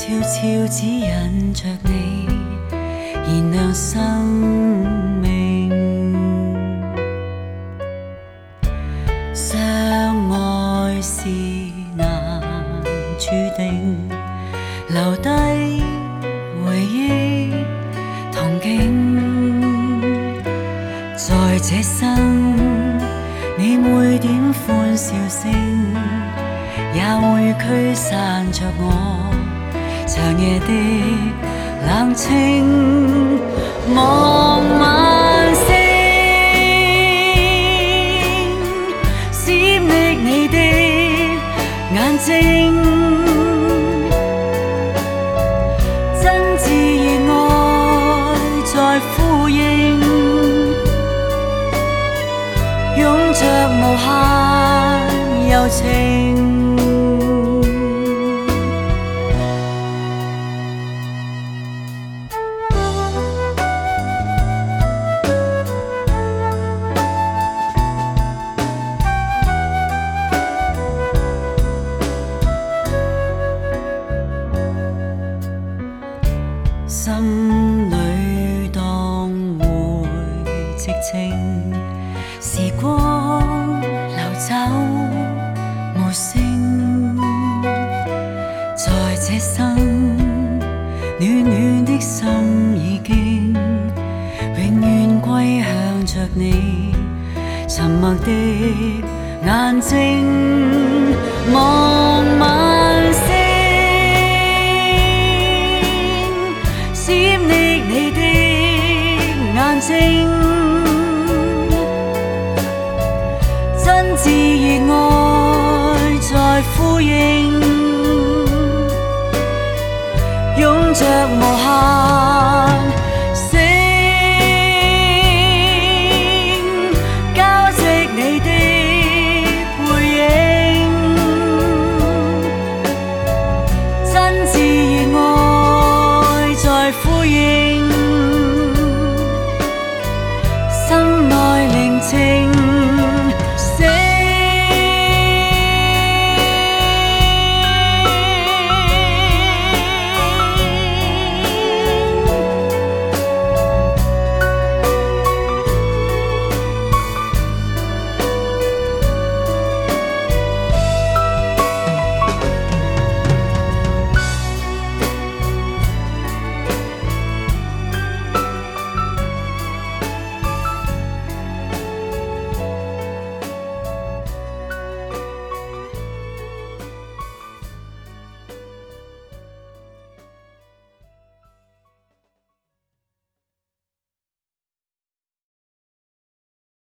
悄悄指引着你，燃亮生命。相愛是難注定，留低回憶憧憬。在這生，你每點歡笑聲，也會驅散着我長夜的冷清。望晚星，閃匿你的眼睛，真摯熱愛在呼應，擁着無限柔情。心裏當會寂靜，時光流走無聲。在這生，暖暖的心已經永遠歸向着你，沉默的眼睛。望晚星，閃匿你的眼睛，真摯熱愛在呼應，擁着無限